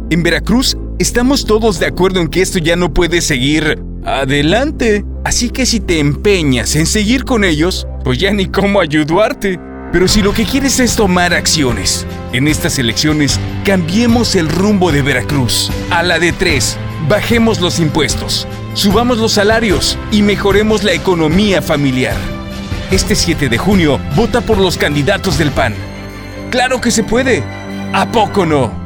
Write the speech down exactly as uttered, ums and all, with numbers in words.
En Veracruz, estamos todos de acuerdo en que esto ya no puede seguir adelante. Así que si te empeñas en seguir con ellos, pues ya ni cómo ayudarte. Pero si lo que quieres es tomar acciones, en estas elecciones cambiemos el rumbo de Veracruz. A la de tres, bajemos los impuestos, subamos los salarios y mejoremos la economía familiar. Este siete de junio, vota por los candidatos del P A N. ¡Claro que se puede! ¿A poco no?